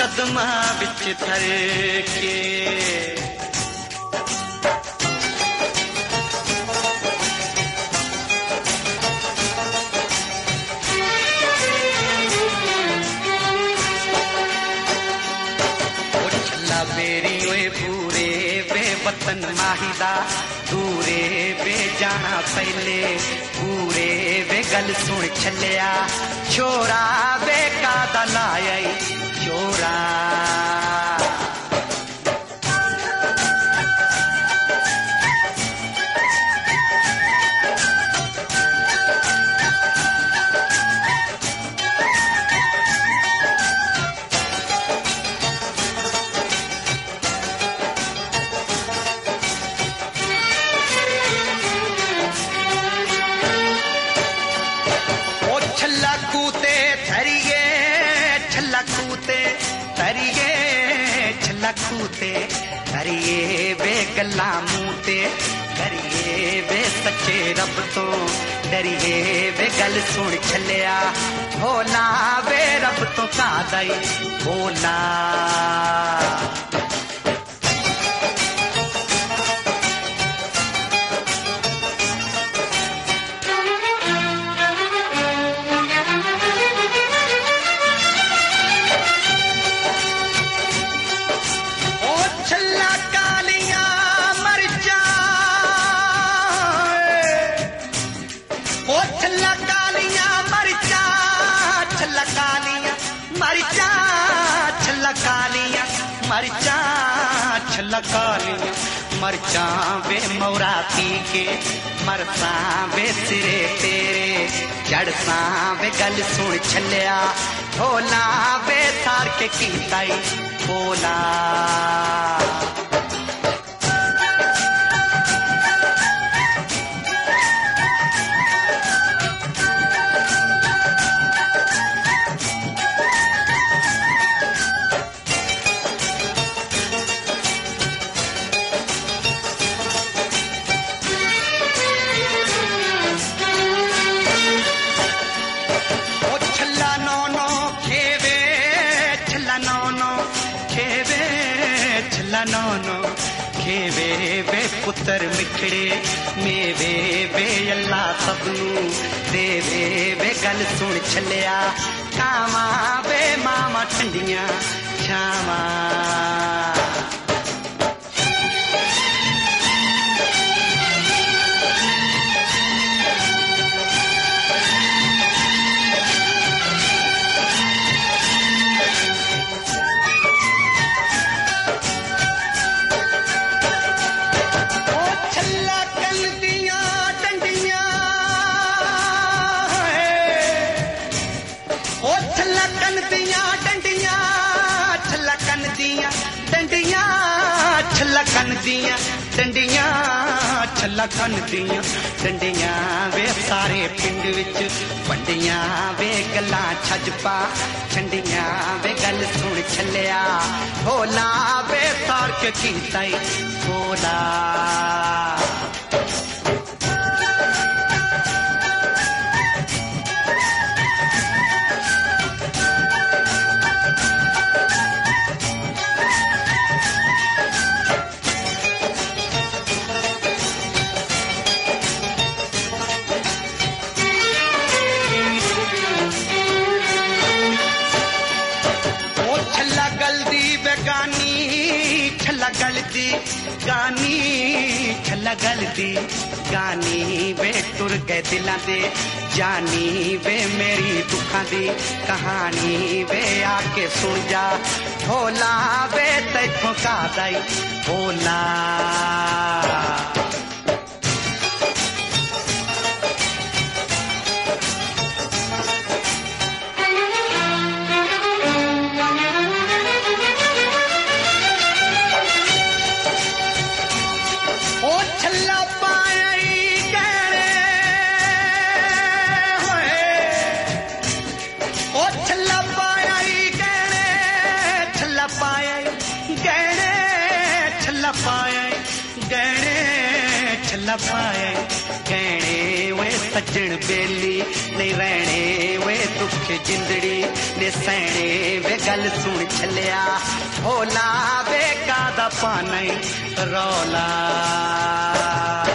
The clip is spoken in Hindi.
कदमा बिच थर के बेरी ओए पूरे वे वतन माहिदा दूरे वे जाना पहले पूरे वे गल सुन छलिया छोरा वे कादा लाया छोरा कूते करिए वे गल्ला मूते करिए वे सच्चे रब तो डरिए वे गल सुन छलिया भोला वे रब तो कादई भोला मरचा छलकालियां मरचा वे मौरा पी के मरसा वे सिरे तेरे जड़सा वे गल सुन छलिया भोला वे तार के कीताई भोला नौनो खेवे वे पुत्र मिखड़े मेवे वे अल्लाह सबनू देवे वे गल सुन छलिया कावा वे मामा ठंडियां छावा छलकन दियां डंडियां वे सारे पिंड विच वंडियां वे गल्लां छज पा छंडियां वे गल सुन छलिया भोला वे तार के कीताई भोला गलती गानी वे टुर गए दिलां दे जानी वे मेरी दुखां दी कहानी वे आके सुन जा भोला वे तैथों कादाई भोला पाए गहने वे सज्जन बेली नहीं रहने वे दुख जिंदड़ी ने सहने वे गल सुन छलिया भोला वे का दा पानी रौला